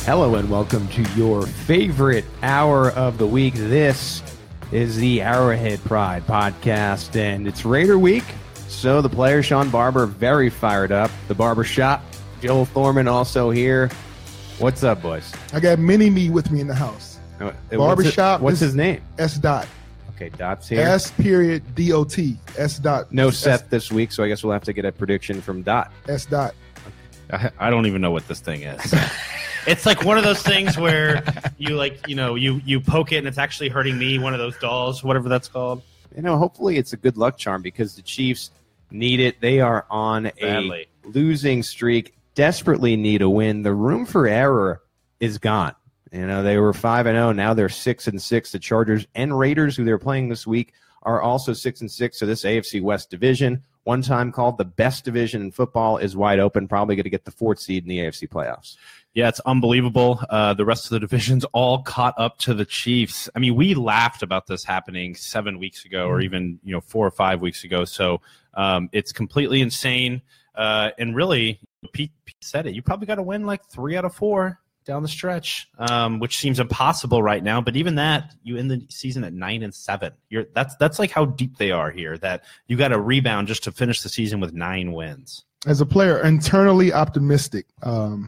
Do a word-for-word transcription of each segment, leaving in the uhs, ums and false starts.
Hello and welcome to your favorite hour of the week. This is the Arrowhead Pride podcast, and it's Raider week, so the player Sean Barber very fired up. The barbershop, Joel Thorman also here. What's up, boys? I got Mini-Me with me in the house. Uh, Barbershop. What's, his name? S. Dot. Okay, Dot's here. S period D O T. S. Dot. No S, Seth this week, so I guess we'll have to get a prediction from Dot. S. Dot. I, I don't even know what this thing is. It's like one of those things where you like, you know, you, you poke it and it's actually hurting me, one of those dolls, whatever that's called. You know, hopefully it's a good luck charm because the Chiefs need it. They are on Badly. a losing streak, desperately need a win. The room for error is gone. You know, they were five and oh, now they're six and six. The Chargers and Raiders, who they're playing this week, are also six and six. So this A F C West division, one time called the best division in football, is wide open, probably going to get the fourth seed in the A F C playoffs. Yeah, it's unbelievable. Uh, the rest of the division's all caught up to the Chiefs. I mean, we laughed about this happening seven weeks ago or even, you know, four or five weeks ago. So um, it's completely insane. Uh, and really, Pete, Pete said it. You probably got to win like three out of four down the stretch, um, which seems impossible right now. But even that, you end the season at nine and seven. You're that's that's like how deep they are here. That you got to rebound just to finish the season with nine wins. As a player, internally optimistic. Um,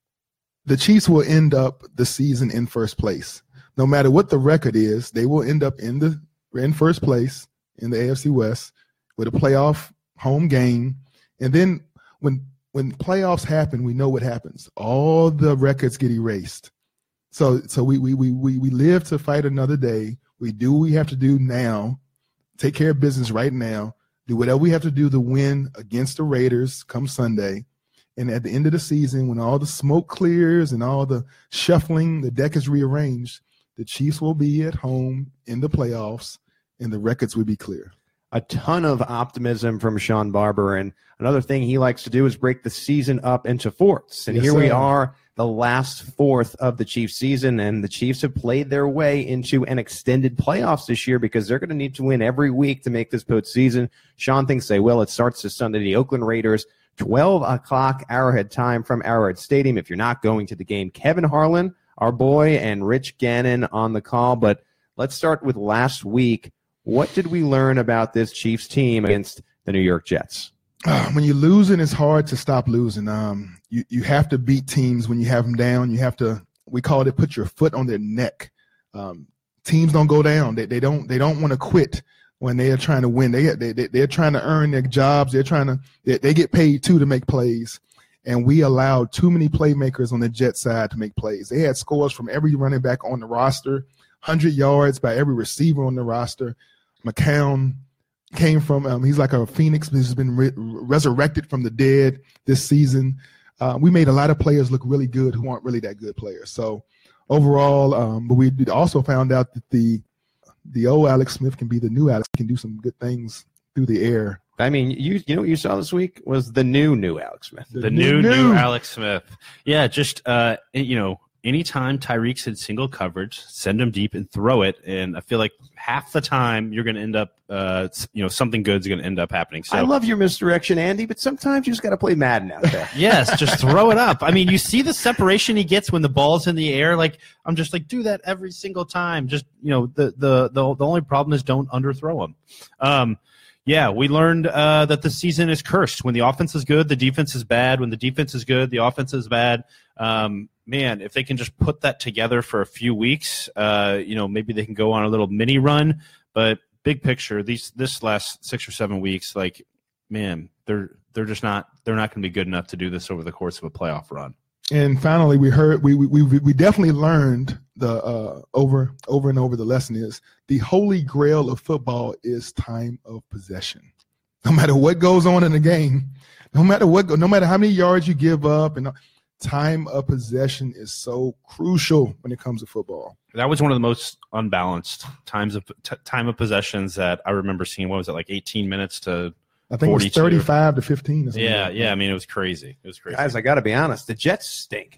the Chiefs will end up the season in first place. No matter what the record is, they will end up in the in first place in the A F C West with a playoff home game. And then when when playoffs happen, we know what happens. All the records get erased. So so we we we we we live to fight another day. We do what we have to do now. Take care of business right now. Do whatever we have to do to win against the Raiders come Sunday. And at the end of the season, when all the smoke clears and all the shuffling, the deck is rearranged, the Chiefs will be at home in the playoffs, and the records will be clear. A ton of optimism from Sean Barber, and another thing he likes to do is break the season up into fourths. And yes, here sir. we are, the last fourth of the Chiefs season, and the Chiefs have played their way into an extended playoffs this year because they're going to need to win every week to make this postseason. Sean thinks they will. It starts this Sunday. The Oakland Raiders, twelve o'clock Arrowhead time from Arrowhead Stadium. If you're not going to the game, Kevin Harlan, our boy, and Rich Gannon on the call. But let's start with last week. What did we learn about this Chiefs team against the New York Jets? Uh, when you're losing, it's hard to stop losing. Um, you, you have to beat teams when you have them down. You have to, we call it, put your foot on their neck. Um, teams don't go down. They, they don't they don't want to quit when they are trying to win. They, they, they, they're trying to earn their jobs. They're trying to, they, they get paid too to make plays. And we allowed too many playmakers on the Jet side to make plays. They had scores from every running back on the roster, one hundred yards by every receiver on the roster. McCown came from, um, he's like a phoenix who's been re- resurrected from the dead this season. Uh, we made a lot of players look really good who aren't really that good players. So overall, um, but we also found out that the the old Alex Smith can be the new Alex, can do some good things through the air. I mean, you you know what you saw this week was the new, new Alex Smith. The, the new, new, new Alex Smith. Yeah, just, uh, you know, anytime Tyreek's in single coverage, send him deep and throw it. And I feel like half the time you're going to end up, uh, you know, something good's going to end up happening. So I love your misdirection, Andy, but sometimes you just got to play Madden out there. Yes, just throw it up. I mean, you see the separation he gets when the ball's in the air. Like, I'm just like, do that every single time. Just, you know, the the the, the only problem is don't underthrow him. Um, yeah, we learned uh, that the season is cursed. When the offense is good, the defense is bad. When the defense is good, the offense is bad. Um, man, if they can just put that together for a few weeks, uh, you know, maybe they can go on a little mini run. But big picture, these this last six or seven weeks, like, man, they're they're just not they're not going to be good enough to do this over the course of a playoff run. And finally, we heard we we we definitely learned the uh, over over and over. The lesson is the holy grail of football is time of possession. No matter what goes on in the game, no matter what, no matter how many yards you give up, and time of possession is so crucial when it comes to football. That was one of the most unbalanced times of t- time of possessions that I remember seeing. What was it, like eighteen minutes to? I think forty-two. It was thirty-five to fifteen. Or something yeah, like yeah. I mean, it was crazy. It was crazy. Guys, I got to be honest. The Jets stink.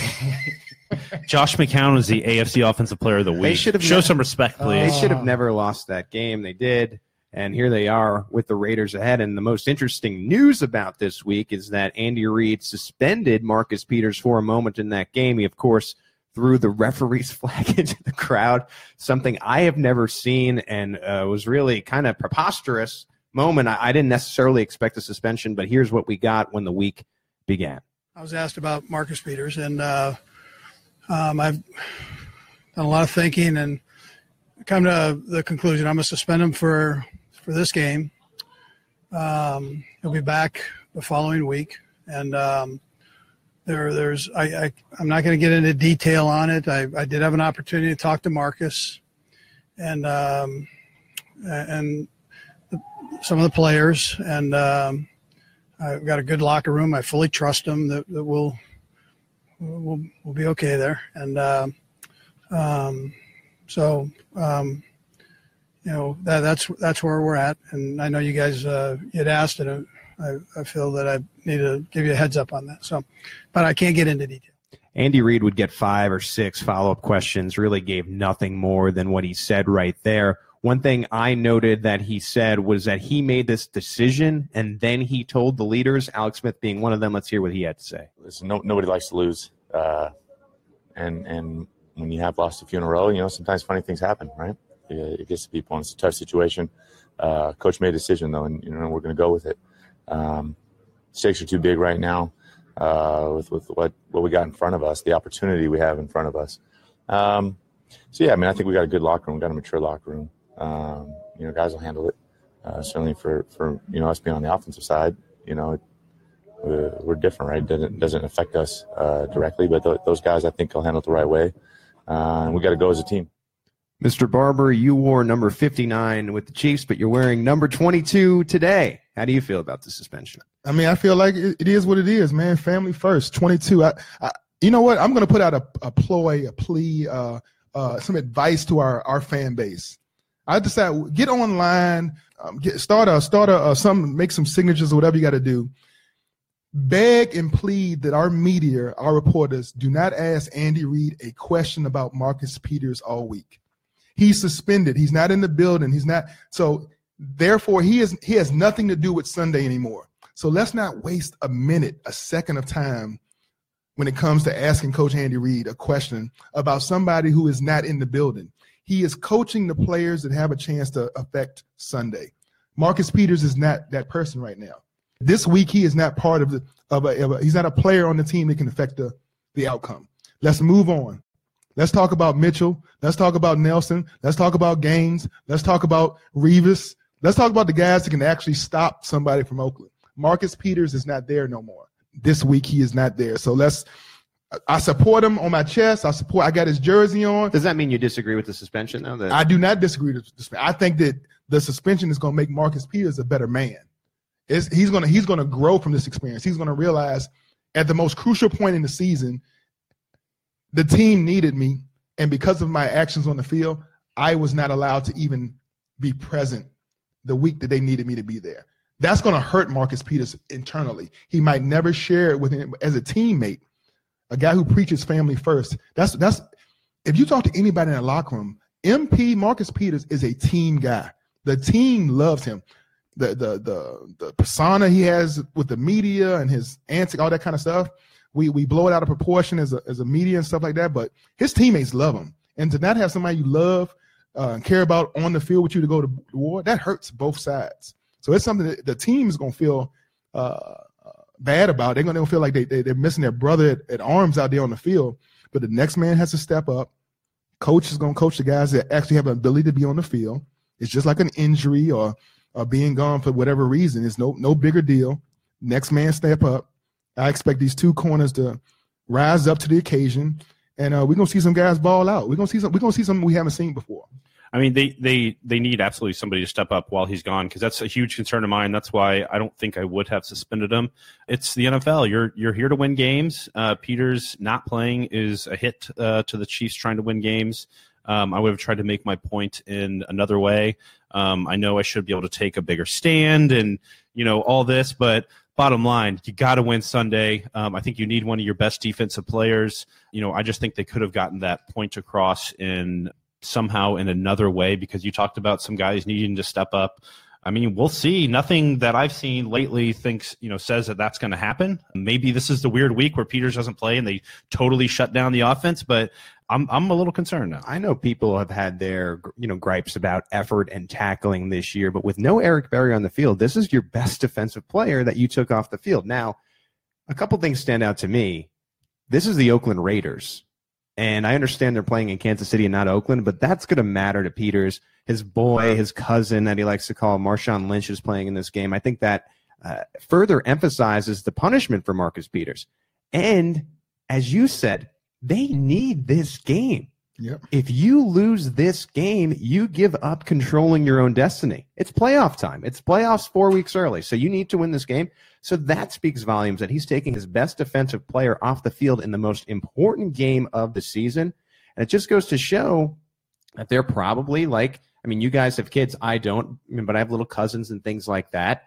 Josh McCown was the A F C Offensive Player of the Week. They should have Show ne- some respect, please. They should have never lost that game. They did. And here they are with the Raiders ahead. And the most interesting news about this week is that Andy Reid suspended Marcus Peters for a moment in that game. He, of course, threw the referee's flag into the crowd, something I have never seen, and uh, was really kind of preposterous moment. I, I didn't necessarily expect a suspension, but here's what we got when the week began. I was asked about Marcus Peters, and uh, um, I've done a lot of thinking and come to the conclusion I'm going to suspend him for for this game. Um, he'll be back the following week, and um, there, there's I, I I'm not going to get into detail on it. I, I did have an opportunity to talk to Marcus, and um, and the, some of the players, and um, I've got a good locker room. I fully trust them that, that we'll we'll we'll be okay there, and uh, um, so. Um, You know, that, that's that's where we're at, and I know you guys uh, had asked, and I, I feel that I need to give you a heads up on that. So, but I can't get into detail. Andy Reid would get five or six follow-up questions, really gave nothing more than what he said right there. One thing I noted that he said was that he made this decision, and then he told the leaders, Alex Smith being one of them. Let's hear what he had to say. Listen, no, nobody likes to lose, uh, and and when you have lost a few in a row, you know, sometimes funny things happen, right? It gets to people, and it's a tough situation. Uh, coach made a decision, though, and you know we're going to go with it. Um, stakes are too big right now uh, with with what, what we got in front of us, the opportunity we have in front of us. Um, so yeah, I mean, I think we got a good locker room, got a mature locker room. Um, you know, guys will handle it. Uh, certainly for, for you know us being on the offensive side, you know, we're, we're different, right? It doesn't doesn't affect us uh, directly, but th- those guys I think will handle it the right way. Uh, and we got to go as a team. Mister Barber, you wore number fifty-nine with the Chiefs, but you're wearing number twenty-two today. How do you feel about the suspension? I mean, I feel like it, it is what it is, man. Family first, twenty-two. I, I, you know what? I'm going to put out a, a ploy, a plea, uh, uh, some advice to our, our fan base. I decided get online, um, get start a start a uh, some make some signatures or whatever you got to do. Beg and plead that our media, our reporters, do not ask Andy Reid a question about Marcus Peters all week. He's suspended. He's not in the building. He's not. So therefore, he is he has nothing to do with Sunday anymore. So let's not waste a minute, a second of time when it comes to asking Coach Andy Reid a question about somebody who is not in the building. He is coaching the players that have a chance to affect Sunday. Marcus Peters is not that person right now. This week, he is not part of the of a, of a he's not a player on the team that can affect the, the outcome. Let's move on. Let's talk about Mitchell. Let's talk about Nelson. Let's talk about Gaines. Let's talk about Revis. Let's talk about the guys that can actually stop somebody from Oakland. Marcus Peters is not there no more. This week, he is not there. So let's – I support him on my chest. I support – I got his jersey on. Does that mean you disagree with the suspension, though? That- I do not disagree with the suspension. I think that the suspension is going to make Marcus Peters a better man. It's, he's going to he's going to grow from this experience. He's going to realize at the most crucial point in the season – the team needed me, and because of my actions on the field, I was not allowed to even be present the week that they needed me to be there. That's going to hurt Marcus Peters internally. He might never share it with him as a teammate, a guy who preaches family first. That's that's if you talk to anybody in the locker room, M P Marcus Peters is a team guy. The team loves him. The the the the persona he has with the media and his antics, all that kind of stuff. We we blow it out of proportion as a as a media and stuff like that, but his teammates love him. And to not have somebody you love uh, and care about on the field with you to go to war, that hurts both sides. So it's something that the team is going to feel uh, bad about. They're going to feel like they, they, they're missing their brother at, at arms out there on the field. But the next man has to step up. Coach is going to coach the guys that actually have an ability to be on the field. It's just like an injury or, or being gone for whatever reason. It's no no bigger deal. Next man step up. I expect these two corners to rise up to the occasion, and uh, we're gonna see some guys ball out. We're gonna see some. We're gonna see something we haven't seen before. I mean, they they they need absolutely somebody to step up while he's gone, because that's a huge concern of mine. That's why I don't think I would have suspended him. It's the N F L. You're you're here to win games. Uh, Peters not playing is a hit uh, to the Chiefs trying to win games. Um, I would have tried to make my point in another way. Um, I know I should be able to take a bigger stand and, you know, all this, but bottom line, you got to win Sunday. Um, I think you need one of your best defensive players. You know, I just think they could have gotten that point across in somehow in another way, because you talked about some guys needing to step up. I mean, we'll see. Nothing that I've seen lately thinks, you know, says that that's going to happen. Maybe this is the weird week where Peters doesn't play and they totally shut down the offense, but I'm I'm a little concerned now. I know people have had their, you know, gripes about effort and tackling this year, but with no Eric Berry on the field, this is your best defensive player that you took off the field. Now, a couple things stand out to me. This is the Oakland Raiders, and I understand they're playing in Kansas City and not Oakland, but that's going to matter to Peters. His boy, his cousin that he likes to call Marshawn Lynch is playing in this game. I think that uh, further emphasizes the punishment for Marcus Peters. And as you said, they need this game. Yep. If you lose this game, you give up controlling your own destiny. It's playoff time. It's playoffs four weeks early, so you need to win this game. So that speaks volumes that he's taking his best defensive player off the field in the most important game of the season. And it just goes to show that they're probably like, I mean, you guys have kids. I don't, but I have little cousins and things like that.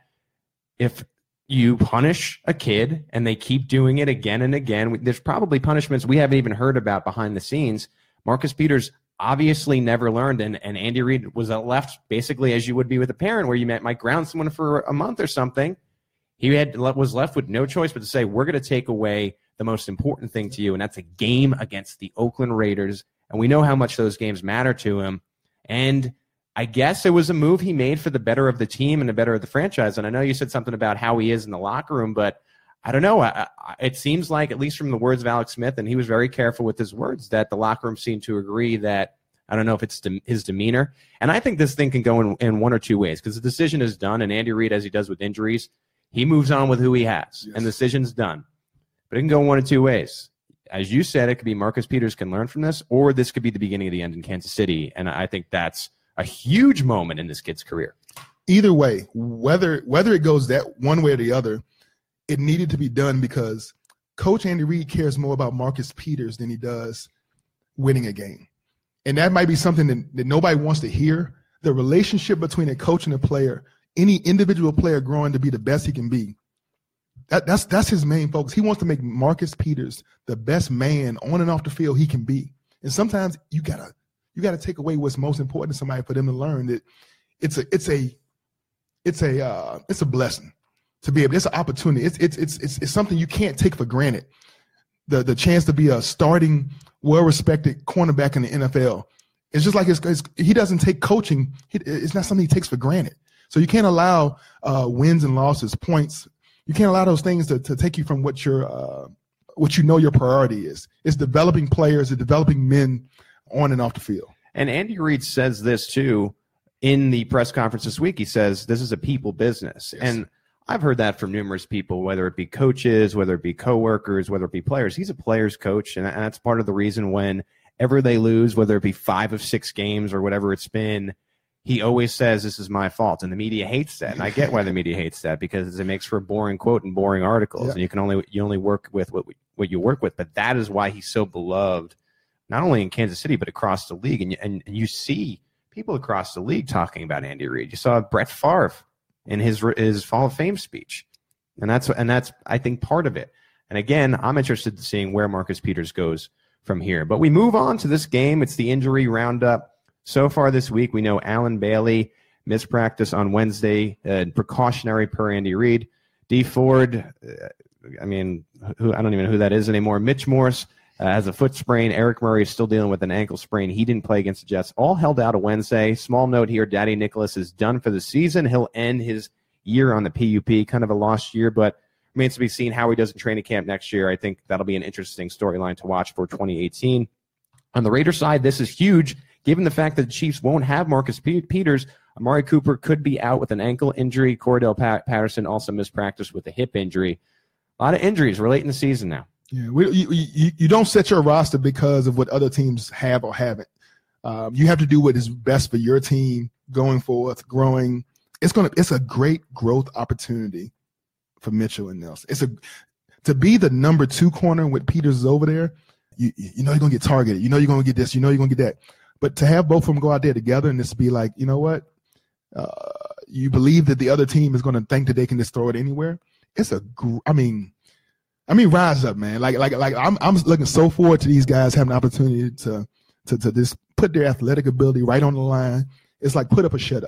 If you punish a kid and they keep doing it again and again, there's probably punishments we haven't even heard about behind the scenes. Marcus Peters obviously never learned, and, and Andy Reid was left basically as you would be with a parent where you might, might ground someone for a month or something. He had was left with no choice but to say, we're going to take away the most important thing to you, and that's a game against the Oakland Raiders. And we know how much those games matter to him. And I guess it was a move he made for the better of the team and the better of the franchise. And I know you said something about how he is in the locker room, but I don't know. I, I, it seems like, at least from the words of Alex Smith, and he was very careful with his words, that the locker room seemed to agree that, I don't know if it's de- his demeanor. And I think this thing can go in, in one or two ways, because the decision is done, and Andy Reid, as he does with injuries, he moves on with who he has, yes. and the decision's done. But it can go one of two ways. As you said, it could be Marcus Peters can learn from this, or this could be the beginning of the end in Kansas City. And I think that's a huge moment in this kid's career. Either way, whether whether it goes that one way or the other, it needed to be done because Coach Andy Reid cares more about Marcus Peters than he does winning a game. And that might be something that, that nobody wants to hear. The relationship between a coach and a player, any individual player growing to be the best he can be, that, that's that's his main focus. He wants to make Marcus Peters the best man on and off the field he can be. And sometimes you gotta you gotta take away what's most important to somebody for them to learn that it's a it's a it's a uh, it's a blessing to be able. It's an opportunity. It's it's it's it's it's something you can't take for granted. The the chance to be a starting, well-respected cornerback in the N F L. It's just like it's, it's, he doesn't take coaching. It's not something he takes for granted. So you can't allow uh, wins and losses, points. You can't allow those things to, to take you from what your uh, what you know your priority is. It's developing players, it's developing men on and off the field. And Andy Reid says this too in the press conference this week. He says this is a people business. Yes. And I've heard that from numerous people, whether it be coaches, whether it be coworkers, whether it be players. He's a player's coach, and that's part of the reason whenever they lose, whether it be five of six games or whatever it's been, he always says, this is my fault. And the media hates that. And I get why the media hates that, because it makes for a boring quote and boring articles. Yeah. And you can only you only work with what what you work with. But that is why he's so beloved, not only in Kansas City, but across the league. And, and, and you see people across the league talking about Andy Reid. You saw Brett Favre in his his Hall of Fame speech. And that's, and that's I think, part of it. And again, I'm interested in seeing where Marcus Peters goes from here. But we move on to this game. It's the injury roundup. So far this week, we know Allen Bailey missed practice on Wednesday, uh, precautionary per Andy Reid. Dee Ford, uh, I mean, who, I don't even know who that is anymore. Mitch Morse uh, has a foot sprain. Eric Murray is still dealing with an ankle sprain. He didn't play against the Jets. All held out a Wednesday. Small note here, Daddy Nicholas is done for the season. He'll end his year on the P U P, kind of a lost year, but remains to be seen how he does in training camp next year. I think that'll be an interesting storyline to watch for twenty eighteen. On the Raiders side, this is huge. Given the fact that the Chiefs won't have Marcus Peters, Amari Cooper could be out with an ankle injury. Cordell Pat- Patterson also missed practice with a hip injury. A lot of injuries. We're late in the season now. Yeah, we, you, you, you don't set your roster because of what other teams have or haven't. Um, you have to do what is best for your team going forth, growing. It's gonna. It's a great growth opportunity for Mitchell and Nelson. It's a to be the number two corner with Peters over there. You you know you're gonna get targeted. You know you're gonna get this. You know you're gonna get that. But to have both of them go out there together and just be like, you know what, uh, you believe that the other team is going to think that they can just throw it anywhere. It's a, gr- I mean, I mean, rise up, man. Like, like, like, I'm, I'm looking so forward to these guys having an opportunity to, to, to just put their athletic ability right on the line. It's like put up or shut up.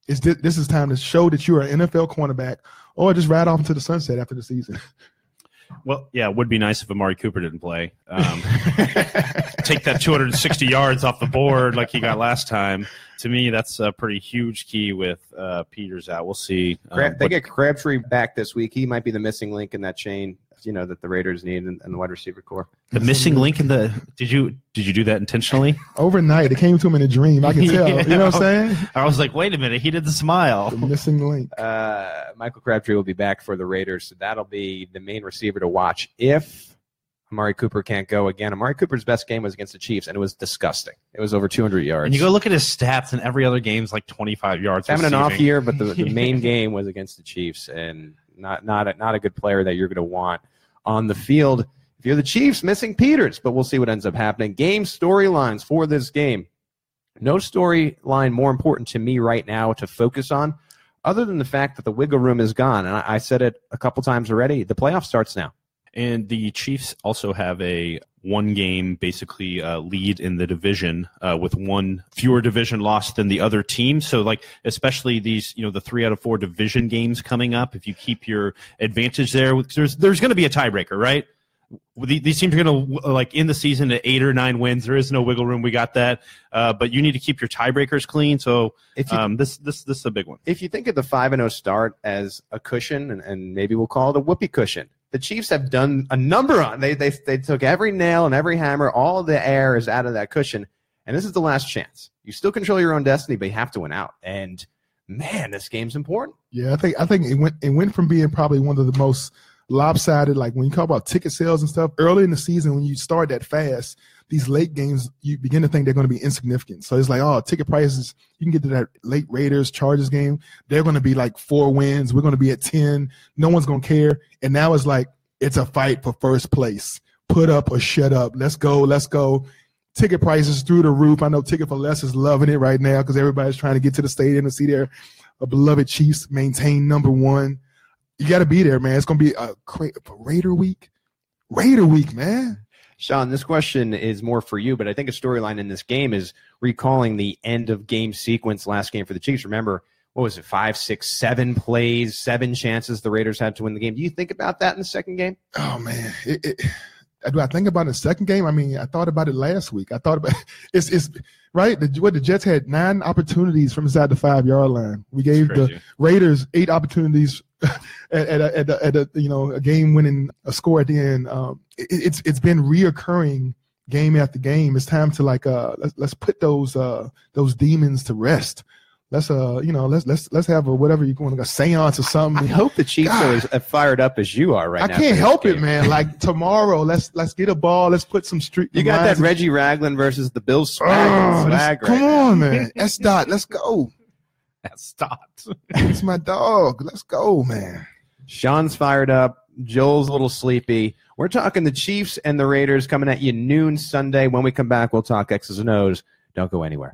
Is this, this is time to show that you're an N F L cornerback, or just ride off into the sunset after the season. Well, yeah, it would be nice if Amari Cooper didn't play. Um, take that two hundred sixty yards off the board like he got last time. To me, that's a pretty huge key with uh, Peters out. We'll see. Um, Crab, they but, get Crabtree back this week. He might be the missing link in that chain, you know, that the Raiders need in, in the wide receiver core. the missing link in the did you did you do that intentionally? Overnight, it came to him in a dream. I can tell. Yeah. You know what I'm saying? I was like, wait a minute, he did the smile. The missing link. Uh, Michael Crabtree will be back for the Raiders, so that'll be the main receiver to watch if Amari Cooper can't go again. Amari Cooper's best game was against the Chiefs, and it was disgusting. It was over two hundred yards. And you go look at his stats, and every other game's like twenty-five yards. He's having an receiving. off year, but the, the main game was against the Chiefs, and not not a, not a good player that you're going to want on the field. If you're the Chiefs, missing Peters, but we'll see what ends up happening. Game storylines for this game. No storyline more important to me right now to focus on, other than the fact that the wiggle room is gone. And I, I said it a couple times already. The playoff starts now. And the Chiefs also have a one-game, basically, uh, lead in the division uh, with one fewer division loss than the other team. So, like, especially these, you know, the three out of four division games coming up, if you keep your advantage there, there's there's going to be a tiebreaker, right? These teams are going to, like, in the season at eight or nine wins. There is no wiggle room. We got that. Uh, but you need to keep your tiebreakers clean. So If you, um, this this this is a big one. if you think of the five and oh start as a cushion, and, and maybe we'll call it a whoopee cushion, the Chiefs have done a number on. They they they took every nail and every hammer. All of the air is out of that cushion, and this is the last chance. You still control your own destiny, but you have to win out. And man, this game's important. Yeah, I think I think it went it went from being probably one of the most lopsided, like when you talk about ticket sales and stuff, early in the season when you start that fast, these late games, you begin to think they're going to be insignificant. So it's like, oh, ticket prices, you can get to that late Raiders, Chargers game, they're going to be like four wins. We're going to be at ten. No one's going to care. And now it's like, it's a fight for first place. Put up or shut up. Let's go. Let's go. Ticket prices through the roof. I know Ticket for Less is loving it right now because everybody's trying to get to the stadium to see their uh, beloved Chiefs maintain number one. You got to be there, man. It's going to be a great Raider week. Raider week, man. Sean, this question is more for you, but I think a storyline in this game is recalling the end of game sequence last game for the Chiefs. Remember, what was it, five, six, seven plays, seven chances the Raiders had to win the game. Do you think about that in the second game? Oh, man. It, it, do I think about it in the second game? I mean, I thought about it last week. I thought about it's it's right. The, what the Jets had nine opportunities from inside the five yard line. We gave the Raiders eight opportunities at at a, at, a, at a you know a game winning a score at the end. Um, it, it's it's been reoccurring game after game. It's time to like uh let's let's put those uh those demons to rest. Let's uh you know let's let's let's have a whatever you want, a seance or something. I hope the Chiefs God. are as uh, fired up as you are right I now. I can't help it, man. Like tomorrow, let's let's get a ball. Let's put some street. You got that Reggie Ragland versus the Bills swag. Oh, swag come right on, now. man. S dot, let's go. S dot. It's my dog. Let's go, man. Sean's fired up. Joel's a little sleepy. We're talking the Chiefs and the Raiders coming at you noon Sunday. When we come back, we'll talk X's and O's. Don't go anywhere.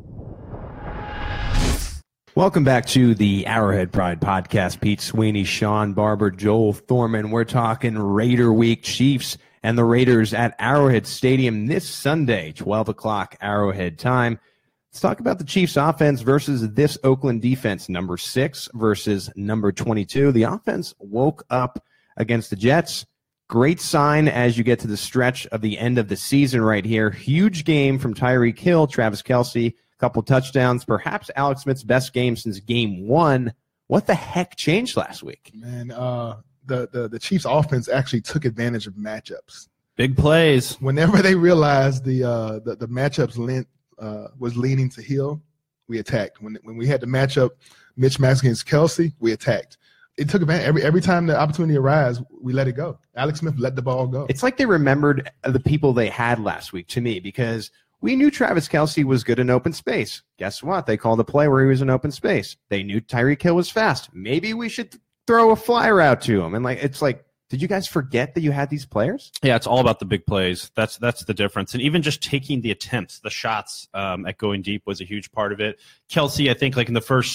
Welcome back to the Arrowhead Pride Podcast. Pete Sweeney, Sean Barber, Joel Thorman. We're talking Raider Week. Chiefs and the Raiders at Arrowhead Stadium this Sunday, twelve o'clock Arrowhead time. Let's talk about the Chiefs offense versus this Oakland defense, number six versus number twenty-two. The offense woke up against the Jets. Great sign as you get to the stretch of the end of the season right here. Huge game from Tyreek Hill, Travis Kelce. Couple touchdowns, perhaps Alex Smith's best game since game one. What the heck changed last week? Man, uh, the, the, the Chiefs offense actually took advantage of matchups. Big plays. Whenever they realized the uh, the, the matchups lent, uh, was leaning to Hill, we attacked. When when we had the matchup Mitch Max against Kelce, we attacked. It took advantage. Every, every time the opportunity arose, we let it go. Alex Smith let the ball go. It's like they remembered the people they had last week to me because – we knew Travis Kelce was good in open space. Guess what? They called a play where he was in open space. They knew Tyreek Hill was fast. Maybe we should throw a flyer out to him. And like, it's like, did you guys forget that you had these players? Yeah, it's all about the big plays. That's that's the difference. And even just taking the attempts, the shots um, at going deep was a huge part of it. Kelce, I think, like in the first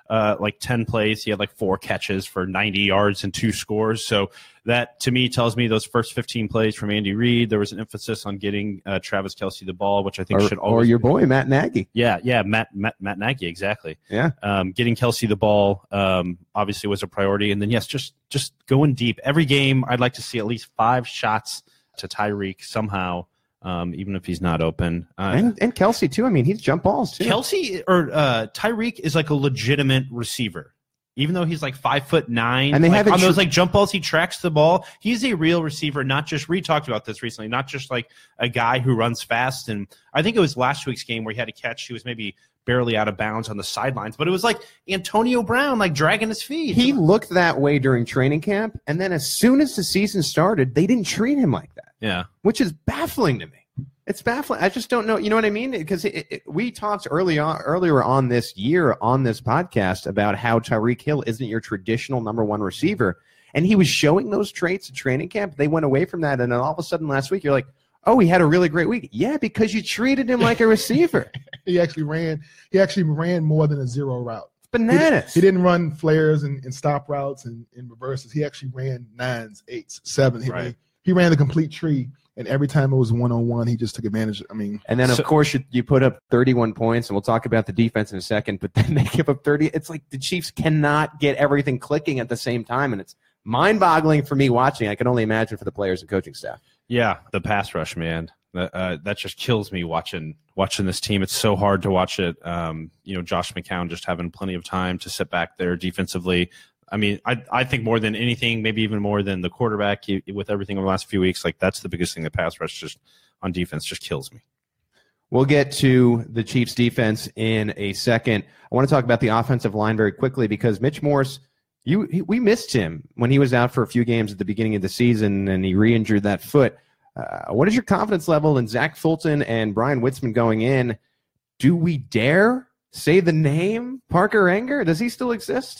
uh, like ten plays. He had like four catches for ninety yards and two scores. So that, to me, tells me those first fifteen plays from Andy Reid, there was an emphasis on getting uh, Travis Kelce the ball, which I think or, should always or your boy Matt Nagy. Yeah, yeah, Matt Matt, Matt Nagy, exactly. Yeah, um, getting Kelce the ball um, obviously was a priority, and then yes, just just going deep every game. I'd like to see at least five shots to Tyreek somehow, um, even if he's not open. Uh, and and Kelce too. I mean, he's jump balls too. Kelce or uh, Tyreek is like a legitimate receiver. Even though he's like five foot nine, and they like, haven't on those tr- like jump balls, he tracks the ball. He's a real receiver, not just. We talked about this recently, not just like a guy who runs fast. And I think it was last week's game where he had a catch. He was maybe barely out of bounds on the sidelines, but it was like Antonio Brown, like dragging his feet. He looked that way during training camp, and then as soon as the season started, they didn't treat him like that. Yeah, which is baffling to me. It's baffling. I just don't know. You know what I mean? Because it, it, we talked early on, earlier on this year on this podcast about how Tyreek Hill isn't your traditional number one receiver. And he was showing those traits at training camp. They went away from that. And then all of a sudden last week, you're like, oh, he had a really great week. Yeah, because you treated him like a receiver. he actually ran He actually ran more than a zero route. It's bananas. He, he didn't run flares and, and stop routes and, and reverses. He actually ran nines, eights, sevens. He, right. ran, he ran the complete tree. And every time it was one-on-one, he just took advantage. I mean, and then, of so, course, you, you put up thirty-one points, and we'll talk about the defense in a second, but then they give up thirty. It's like the Chiefs cannot get everything clicking at the same time, and it's mind-boggling for me watching. I can only imagine for the players and coaching staff. Yeah, the pass rush, man. That, uh, that just kills me watching watching this team. It's so hard to watch it. Um, you know, Josh McCown just having plenty of time to sit back there defensively. I mean, I I think more than anything, maybe even more than the quarterback, he, with everything over the last few weeks, like that's the biggest thing. The pass rush just on defense just kills me. We'll get to the Chiefs defense in a second. I want to talk about the offensive line very quickly because Mitch Morse, you he, we missed him when he was out for a few games at the beginning of the season and he re-injured that foot. Uh, what is your confidence level in Zach Fulton and Brian Witzman going in? Do we dare say the name Parker Enger? Does he still exist?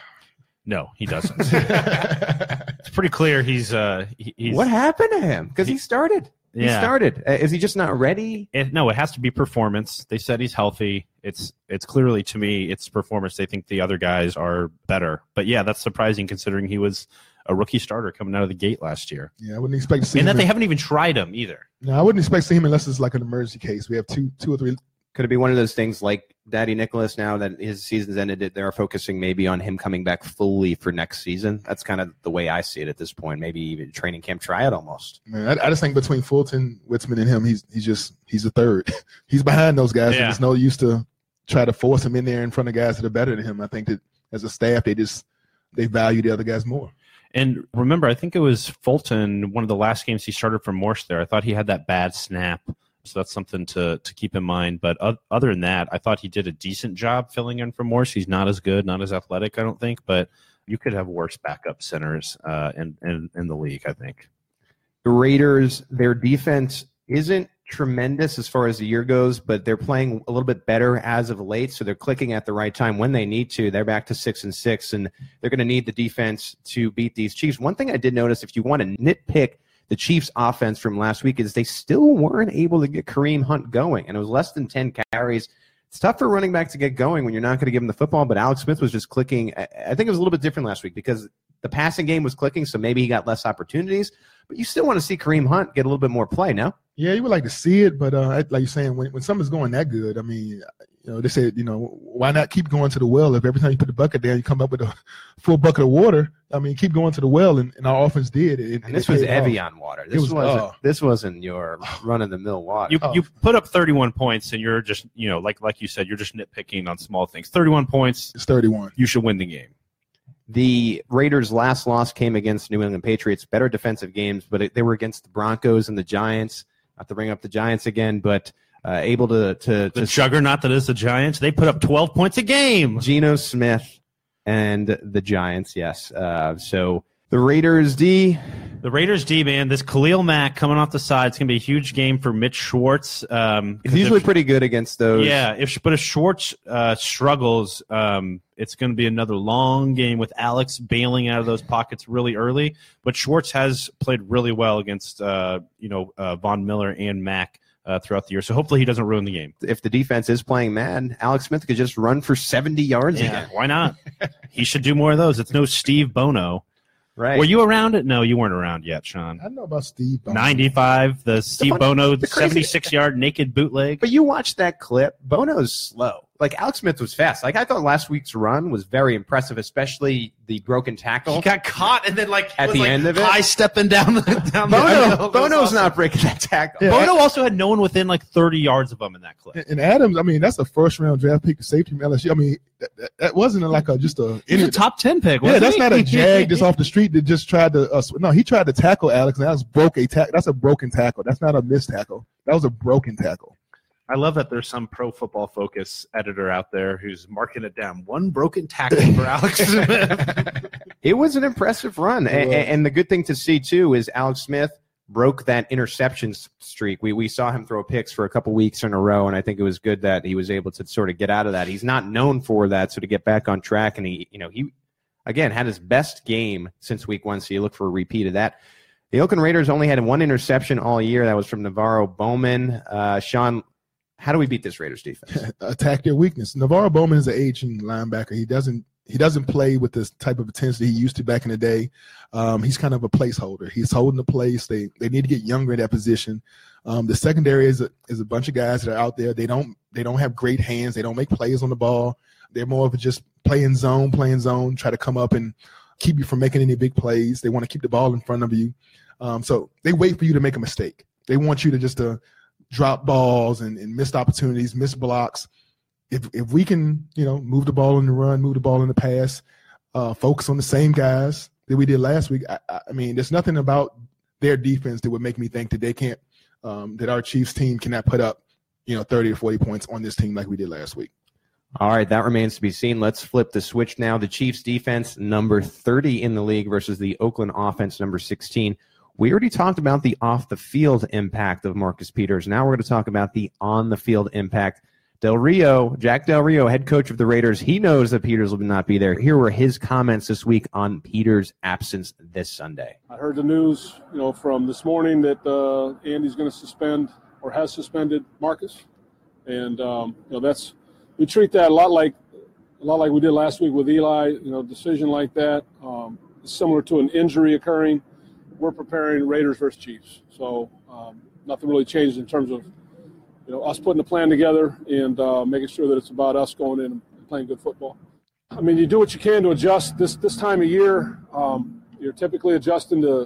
No, he doesn't. It's pretty clear he's uh he, he's what happened to him because he, he started he yeah. started uh, is he just not ready? It, no, it has to be performance. They said he's healthy. It's it's clearly, to me, it's performance. They think the other guys are better, but yeah, that's surprising considering he was a rookie starter coming out of the gate last year. Yeah, I wouldn't expect to see and him that they in, haven't even tried him either. No, I wouldn't expect to see him unless it's like an emergency case. We have two two or three. Could it be one of those things like Daddy Nicholas now that his season's ended, they're focusing maybe on him coming back fully for next season? That's kind of the way I see it at this point. Maybe even training camp tryout almost. Man, I, I just think between Fulton, Witzman, and him, he's he's just he's a third. He's behind those guys. Yeah. There's no use to try to force him in there in front of guys that are better than him. I think that as a staff, they just they value the other guys more. And remember, I think it was Fulton, one of the last games he started for Morse there. I thought he had that bad snap. So that's something to to keep in mind. But other than that, I thought he did a decent job filling in for Morse. He's not as good, not as athletic, I don't think. But you could have worse backup centers uh, in, in, in the league, I think. The Raiders, their defense isn't tremendous as far as the year goes, but they're playing a little bit better as of late. So they're clicking at the right time when they need to. They're back to six and six, and they're going to need the defense to beat these Chiefs. One thing I did notice, if you want to nitpick the Chiefs' offense from last week, is they still weren't able to get Kareem Hunt going, and it was less than ten carries. It's tough for running back to get going when you're not going to give him the football, but Alex Smith was just clicking. I think it was a little bit different last week because the passing game was clicking, so maybe he got less opportunities, but you still want to see Kareem Hunt get a little bit more play, no? Yeah, you would like to see it, but uh, like you're saying, when, when something's going that good, I mean, you know, they said, you know, why not keep going to the well? If every time you put the bucket down, you come up with a full bucket of water. I mean, keep going to the well, and, and our offense did. And, and this was Evian water. This was, wasn't. uh, this wasn't your run-of-the-mill water. You Oh. you put up thirty-one points, and you're just, you know, like like you said, you're just nitpicking on small things. thirty-one points, It's thirty-one. you should win the game. The Raiders' last loss came against New England Patriots. Better defensive games, but it, they were against the Broncos and the Giants. Not to bring up the Giants again, but uh, able to to, The to juggernaut that is the Giants, they put up twelve points a game. Geno Smith and the Giants. Yes. Uh, so the Raiders D. The Raiders D, man, this Khalil Mack coming off the side, it's going to be a huge game for Mitch Schwartz. Um, He's usually if, pretty good against those. Yeah, if but if Schwartz uh, struggles, um, it's going to be another long game with Alex bailing out of those pockets really early. But Schwartz has played really well against uh, you know uh, Von Miller and Mack uh, throughout the year. So hopefully he doesn't ruin the game. If the defense is playing mad, Alex Smith could just run for seventy yards Yeah, again. why not? He should do more of those. It's no Steve Bono. Right. Were you around it? No, you weren't around yet, Sean. I don't know about Steve Bono. ninety-five, the Steve funny- Bono the crazy- seventy-six-yard naked bootleg. But you watch that clip, Bono's slow. Like, Alex Smith was fast. Like, I thought last week's run was very impressive, especially the broken tackle. He got caught and then, like, At was, the like, end of it? high stepping down the down the Bono, middle. Bono's Awesome. not breaking that tackle. Yeah. Bono also had no one within like thirty yards of him in that clip. And, and Adams, I mean, that's a first round draft pick safety from L S U. I mean, that, that, that wasn't like a just a. He was a top ten pick. Yeah, wasn't that's he? not a jag just off the street that just tried to. Uh, sw- no, he tried to tackle Alex, and Alex broke a tackle. That's a broken tackle. That's not a missed tackle. That was a broken tackle. I love that there's some Pro Football Focus editor out there who's marking it down. One broken tackle for Alex Smith. It was an impressive run. It And, was. and the good thing to see, too, is Alex Smith broke that interception s- streak. We we saw him throw picks for a couple weeks in a row, and I think it was good that he was able to sort of get out of that. He's not known for that, so to get back on track, and he, you know, he, again, had his best game since week one, so you look for a repeat of that. The Oakland Raiders only had one interception all year. That was from Navarro Bowman. Uh, Sean, how do we beat this Raiders defense? Attack their weakness. Navarro Bowman is an aging linebacker. He doesn't he doesn't play with this type of intensity he used to back in the day. Um, he's kind of a placeholder. He's holding the place. They they need to get younger in that position. Um, the secondary is a, is a bunch of guys that are out there. They don't they don't have great hands. They don't make plays on the ball. They're more of a just playing zone, playing zone, try to come up and keep you from making any big plays. They want to keep the ball in front of you. Um, so they wait for you to make a mistake. They want you to just to drop balls and, and missed opportunities, missed blocks. If if we can, you know, move the ball in the run, move the ball in the pass, uh, focus on the same guys that we did last week. I, I mean, there's nothing about their defense that would make me think that they can't, um, that our Chiefs team cannot put up, you know, thirty or forty points on this team like we did last week. All right, that remains to be seen. Let's flip the switch now. The Chiefs defense, number thirty in the league versus the Oakland offense, number sixteen. We already talked about the off-the-field impact of Marcus Peters. Now we're going to talk about the on-the-field impact. Del Rio, Jack Del Rio, head coach of the Raiders, he knows that Peters will not be there. Here were his comments this week on Peters' absence this Sunday. I heard the news, you know, from this morning that uh, Andy's going to suspend or has suspended Marcus, and um, you know that's we treat that a lot like a lot like we did last week with Eli. You know, decision like that, um, similar to an injury occurring. We're preparing Raiders versus Chiefs, so um, nothing really changed in terms of you know us putting a plan together and uh, making sure that it's about us going in and playing good football. I mean, you do what you can to adjust. This this time of year, um, you're typically adjusting to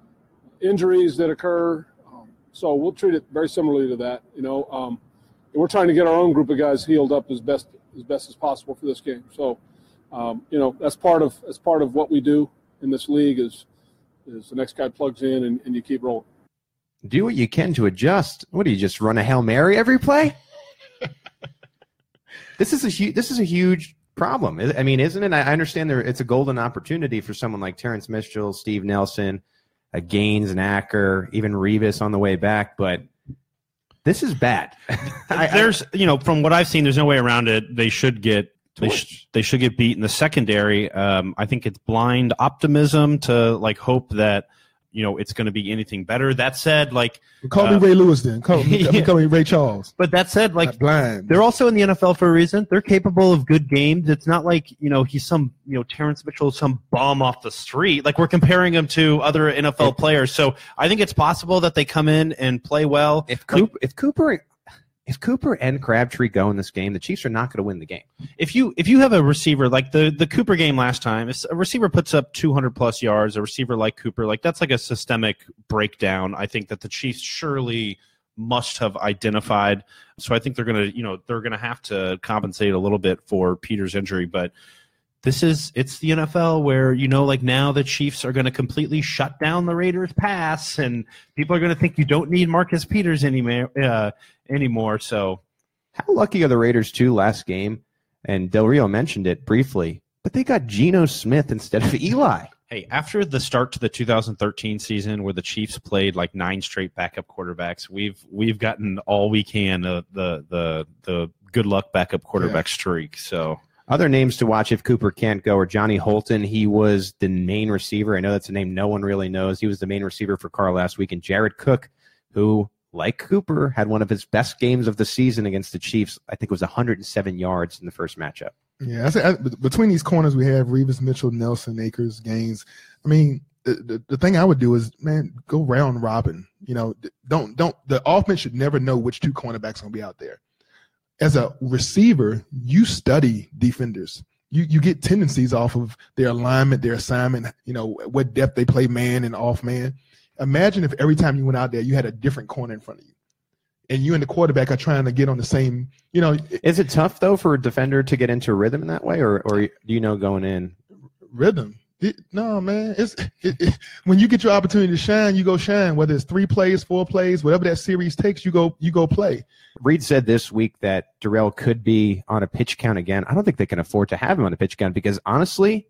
injuries that occur, um, so we'll treat it very similarly to that. You know, um, and we're trying to get our own group of guys healed up as best as best as possible for this game. So, um, you know, that's part of that's part of what we do in this league is. is the next guy plugs in and, and you keep rolling. Do what you can to adjust. What do you just run a Hail Mary every play? This is a huge. This is a huge problem. I mean, isn't it? I understand there. It's a golden opportunity for someone like Terrence Mitchell, Steve Nelson, uh, Gaines, and Acker, even Revis on the way back. But this is bad. I, There's, you know, from what I've seen, there's no way around it. They should get they, Torched. sh- they should get beat in the secondary. Um, I think it's blind optimism to like hope that you know it's going to be anything better. That said, like, Call uh, me Ray Lewis then. Call me, Yeah. call me Ray Charles. but that said, like, Not blind. they're also in the N F L for a reason. They're capable of good games. It's not like, you know, he's some, you know, Terrence Mitchell, some bum off the street. Like, we're comparing him to other N F L players. So I think it's possible that they come in and play well. if Like, Cooper, if Cooper, if Cooper and Crabtree go in this game, the Chiefs are not going to win the game. if you if you have a receiver like the the Cooper game last time, if a receiver puts up two hundred plus yards, a receiver like Cooper, like that's like a systemic breakdown. I think that the Chiefs surely must have identified. So I think they're going to, you know, they're going to have to compensate a little bit for Peters' injury, but this is, it's the N F L where, you know, like now the Chiefs are going to completely shut down the Raiders pass and people are going to think you don't need Marcus Peters anymore, uh, anymore. So How lucky are the Raiders too last game? And Del Rio mentioned it briefly, but they got Geno Smith instead of Eli. hey, after the start to the two thousand thirteen season where the Chiefs played like nine straight backup quarterbacks, we've we've gotten all we can of the the the good luck backup quarterback Yeah. streak. So Other names to watch if Cooper can't go are Johnny Holton. He was the main receiver. I know that's a name no one really knows. He was the main receiver for Carr last week. And Jared Cook, who like Cooper, had one of his best games of the season against the Chiefs. I think it was one hundred seven yards in the first matchup. Yeah, I say, I, between these corners we have Revis, Mitchell, Nelson, Akers, Gaines. I mean, the, the, the thing I would do is, man, go round robin. You know, don't don't the offense should never know which two cornerbacks are going to be out there. As a receiver, you study defenders. You you get tendencies off of their alignment, their assignment, you know, what depth they play man and off man. Imagine if every time you went out there, you had a different corner in front of you. And you and the quarterback are trying to get on the same, you know. Is it tough, though, for a defender to get into a rhythm in that way? Or, or do you know going in? Rhythm? It, no, man. It's it, it, when you get your opportunity to shine, you go shine. Whether it's three plays, four plays, whatever that series takes, you go you go play. Reed said this week that Darrell could be on a pitch count again. I don't think they can afford to have him on a pitch count because, honestly,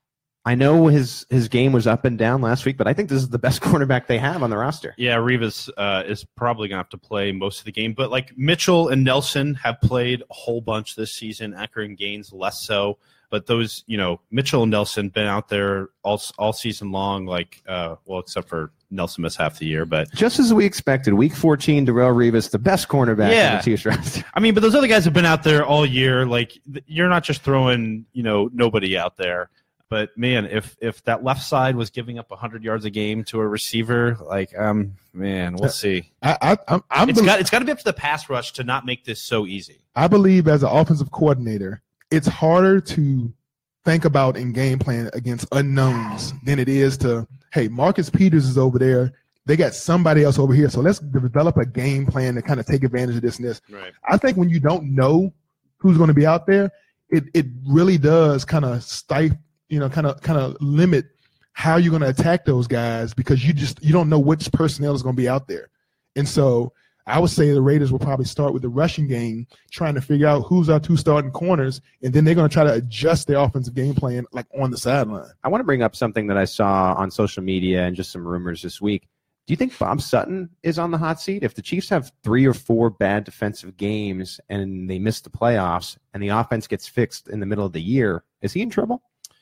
I know his his game was up and down last week, but I think this is the best cornerback they have on the roster. Yeah, Revis uh, is probably going to have to play most of the game. But, like, Mitchell and Nelson have played a whole bunch this season. Acker and Gaines less so. But those, you know, Mitchell and Nelson been out there all all season long, like, uh, well, except for Nelson missed half the year. But just as we expected, week fourteen, Darrell Revis, the best cornerback yeah. in the Chiefs roster. I mean, but those other guys have been out there all year. Like, you're not just throwing, you know, nobody out there. But, man, if if that left side was giving up one hundred yards a game to a receiver, like, um, man, we'll see. I, I, I'm, I'm it's be- got it's got to be up to the pass rush to not make this so easy. I believe as an offensive coordinator, it's harder to think about and game plan against unknowns than it is to, hey, Marcus Peters is over there. They got somebody else over here. So let's develop a game plan to kind of take advantage of this and this. Right. I think when you don't know who's going to be out there, it it really does kind of stifle, you know, kind of kind of limit how you're going to attack those guys because you just you don't know which personnel is going to be out there. And so I would say the Raiders will probably start with the rushing game, trying to figure out who's our two starting corners, and then they're going to try to adjust their offensive game plan like on the sideline. I want to bring up something that I saw on social media and just some rumors this week. Do you think Bob Sutton is on the hot seat? If the Chiefs have three or four bad defensive games and they miss the playoffs and the offense gets fixed in the middle of the year, is he in trouble?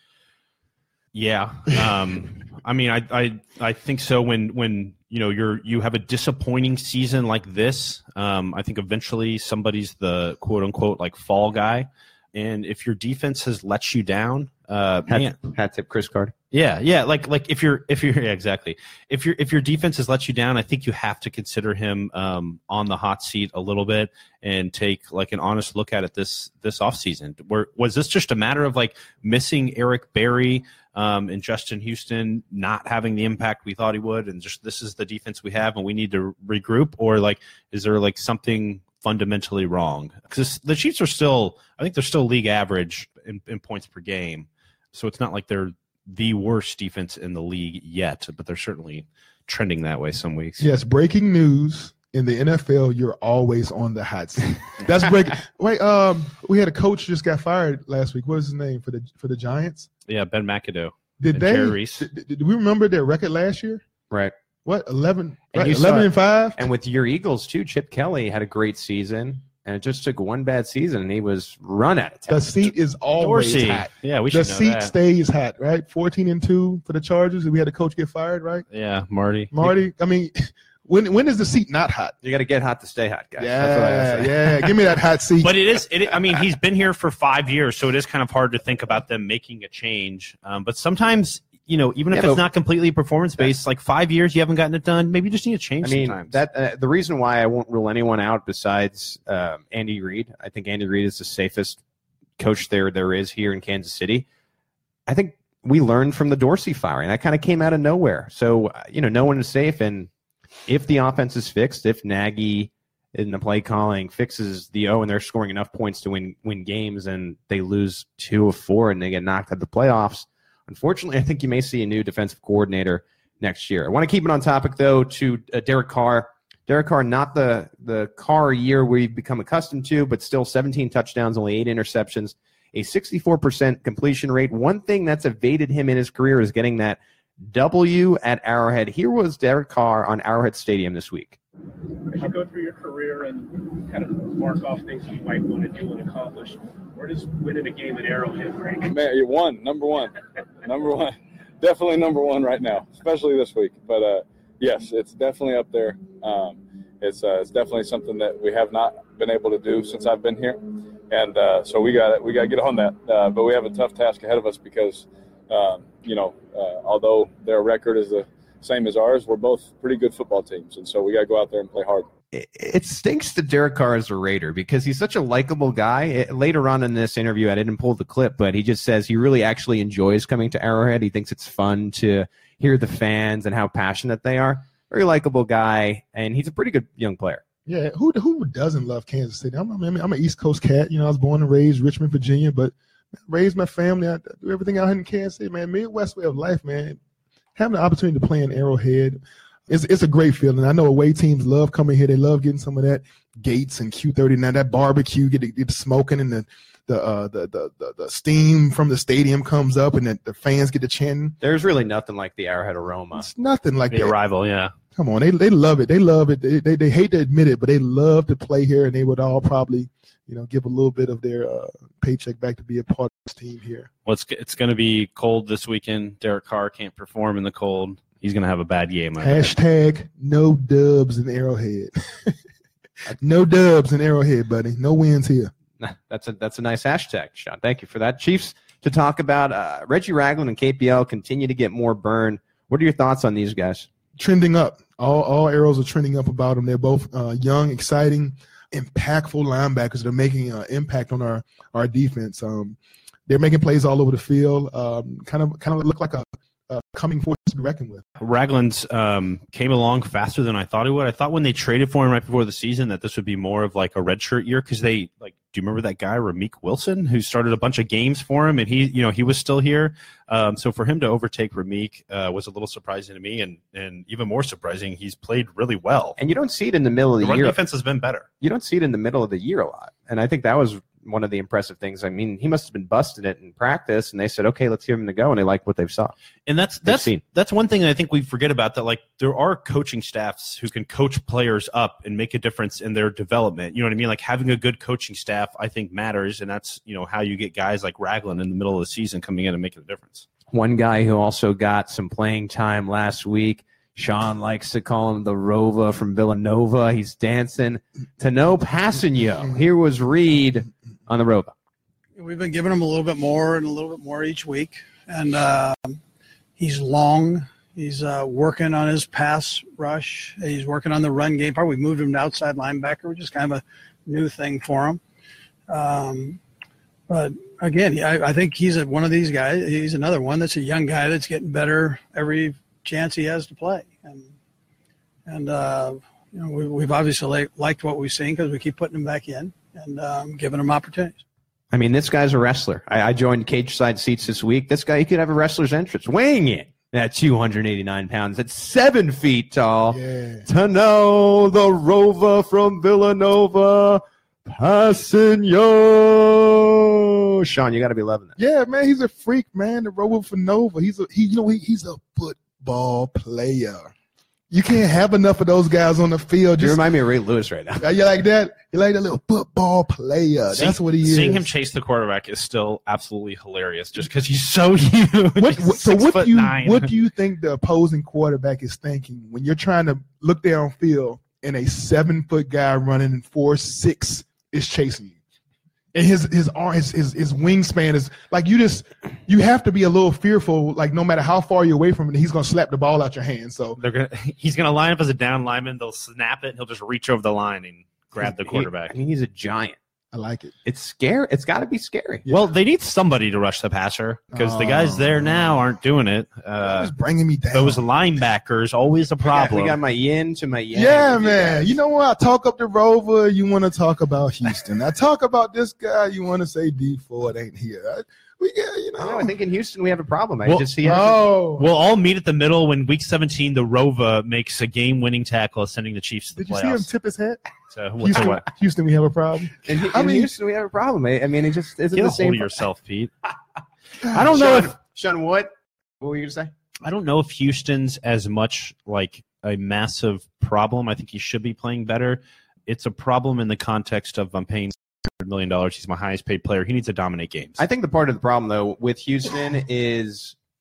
Yeah, um, I mean, I, I I think so. When when you know you're you have a disappointing season like this, um, I think eventually somebody's the quote unquote like fall guy, and if your defense has let you down, uh, hat, man, hat tip Chris Carter. Yeah, yeah, like like if you're if you're yeah, exactly if your if your defense has let you down, I think you have to consider him um, on the hot seat a little bit and take like an honest look at it this this offseason. Where was this just a matter of like missing Eric Berry? Um, and Justin Houston not having the impact we thought he would, and just this is the defense we have, and we need to regroup, or like is there like something fundamentally wrong? Because the Chiefs are still, I think they're still league average in, in points per game, so it's not like they're the worst defense in the league yet, but they're certainly trending that way some weeks. Yes, breaking news. In the N F L, you're always on the hot seat. That's breaking. Wait, um, we had a coach just got fired last week. What was his name for the for the Giants? Yeah, Ben McAdoo. Did and they? Jerry Reese. Did, did we remember their record last year? Right. What eleven? And right, you eleven saw- and five. And with your Eagles, too, Chip Kelly had a great season, and it just took one bad season, and he was run out of town. The seat is always Dorsey. hot. Yeah, we The should know seat that. stays hot, right? Fourteen and two for the Chargers. We had a coach get fired, right? Yeah, Marty. Marty. I mean, when when is the seat not hot? You got to get hot to stay hot, guys. That's what I Yeah, say. yeah. Give me that hot seat. But it is. It, I mean, he's been here for five years, so it is kind of hard to think about them making a change. Um, but sometimes, you know, even if Yeah, it's but- not completely performance based, like five years you haven't gotten it done, maybe you just need to change. I mean, sometimes. that uh, the reason why I won't rule anyone out besides um, Andy Reid. I think Andy Reid is the safest coach there there is here in Kansas City. I think we learned from the Dorsey firing. That kind of came out of nowhere. So, uh, you know, no one is safe. And if the offense is fixed, if Nagy in the play calling fixes the O and they're scoring enough points to win win games and they lose two of four and they get knocked out of the playoffs, unfortunately, I think you may see a new defensive coordinator next year. I want to keep it on topic, though, to uh, Derek Carr. Derek Carr, not the, the Carr year we've become accustomed to, but still seventeen touchdowns, only eight interceptions, a sixty-four percent completion rate. One thing that's evaded him in his career is getting that W at Arrowhead. Here was Derek Carr on Arrowhead Stadium this week. As you go through your career and kind of mark off things you might want to do and accomplish, where does winning a game at Arrowhead rank? Man, you're one, number one, number one, definitely number one right now, especially this week. But uh, yes, it's definitely up there. Um, it's uh, it's definitely something that we have not been able to do since I've been here, and uh, so we got we got to get on that. Uh, but we have a tough task ahead of us because, um, you know, uh, although their record is the same as ours, we're both pretty good football teams, and so we got to go out there and play hard. It stinks that Derek Carr is a Raider because he's such a likable guy. It, later on in this interview, I didn't pull the clip, but he just says he really actually enjoys coming to Arrowhead. He thinks it's fun to hear the fans and how passionate they are. Very likable guy, and he's a pretty good young player. Yeah, who who doesn't love Kansas City? I'm, I'm, I'm an East Coast cat. You know, I was born and raised Richmond, Virginia, but raised my family. I do everything out here in Kansas City, man. Midwest way of life, man. Having the opportunity to play in Arrowhead, It's it's a great feeling. I know away teams love coming here. They love getting some of that Gates and Q thirty-nine, that barbecue, get the, get the smoking and the the, uh, the the the the steam from the stadium comes up and the, the fans get to chanting. There's really nothing like the Arrowhead aroma. It's nothing like The that. arrival, yeah. Come on, they they love it. They love it. They, they they hate to admit it, but they love to play here, and they would all probably, you know, give a little bit of their uh, paycheck back to be a part of this team here. Well, it's, it's going to be cold this weekend. Derek Carr can't perform in the cold. He's going to have a bad game. I bet. Hashtag no dubs in Arrowhead. No dubs in Arrowhead, buddy. No wins here. That's a that's a nice hashtag, Sean. Thank you for that. Chiefs to talk about. Uh, Reggie Ragland and K P L continue to get more burn. What are your thoughts on these guys? Trending up. All all arrows are trending up about them. They're both uh, young, exciting, impactful linebackers that are making an uh, impact on our, our defense. Um, they're making plays all over the field. Um, kind of kind of look like a, a coming force to be reckoned with. Ragland um, came along faster than I thought he would. I thought when they traded for him right before the season that this would be more of like a redshirt year because they like. Do you remember that guy Ramik Wilson who started a bunch of games for him and he, you know, he was still here. Um, so for him to overtake Ramik uh, was a little surprising to me, and and even more surprising, he's played really well. And you don't see it in the middle of the, the run year. defense has been better. You don't see it in the middle of the year a lot, and I think that was one of the impressive things. I mean, he must have been busting it in practice, and they said, "Okay, let's give him the go," and they like what they've saw. And that's that's seen. that's one thing that I think we forget about. That like there are coaching staffs who can coach players up and make a difference in their development. You know what I mean? Like having a good coaching staff, I think matters, and that's you know how you get guys like Ragland in the middle of the season coming in and making a difference. One guy who also got some playing time last week. Sean likes to call him the Rova from Villanova. He's dancing to no Passanio. Here was Reed on the Rova. We've been giving him a little bit more and a little bit more each week. And uh, he's long. He's uh, working on his pass rush. He's working on the run game part. We moved him to outside linebacker, which is kind of a new thing for him. Um, but, again, I, I think he's a, one of these guys. He's another one that's a young guy that's getting better every chance he has to play. And, and uh, you know, we, we've obviously liked what we've seen because we keep putting him back in and um, giving him opportunities. I mean, this guy's a wrestler. I, I joined Cage Side Seats this week. This guy, he could have a wrestler's entrance. Weighing in at two hundred eighty-nine pounds, at seven feet tall. Yeah. To know the Rova from Villanova, Passanio. Sean, you got to be loving that. Yeah, man, he's a freak, man. The Robo for Nova. He's a he. You know, he, he's a football player. You can't have enough of those guys on the field. You Just, remind me of Ray Lewis right now. you like that? You like that little football player? See, That's what he is. Seeing him chase the quarterback is still absolutely hilarious, just because he's so huge. What, He's what, so six what foot do you nine. what do you think the opposing quarterback is thinking when you're trying to look downfield and a seven foot guy running in four six is chasing you? And his his arm his, his his wingspan is like you just you have to be a little fearful, like no matter how far you're away from it, he's gonna slap the ball out your hand. So They're gonna, he's going to line up as a down lineman. They'll snap it, and he'll just reach over the line and grab the quarterback. He, I mean, he's a giant. I like it. It's scary. It's got to be scary. Yeah. Well, they need somebody to rush the passer because the guys there now aren't doing it. Uh, It's bringing me down. those linebackers, always a problem. We got my yin to my yin. Yeah, man. You know what? I talk up the Rover, you want to talk about Houston. I talk about this guy, you want to say D Ford ain't here. I, we get, you I know. know. I think in Houston we have a problem. I Well, just see. Oh, We'll all meet at the middle when Week seventeen, the Rova makes a game-winning tackle, sending the Chiefs to the did you see him playoffs. tip his head? So what's Houston, what? Houston, we have a problem. in, in I mean- Houston we have a problem. I, I mean, it just isn't Get the a same. hold of yourself, Pete. I don't know Sean, if Sean, what? What were you gonna say? I don't know if Houston's as much like a massive problem. I think he should be playing better. It's a problem in the context of I'm paying one hundred million dollars. He's my highest paid player. He needs to dominate games. I think the part of the problem, though, with Houston is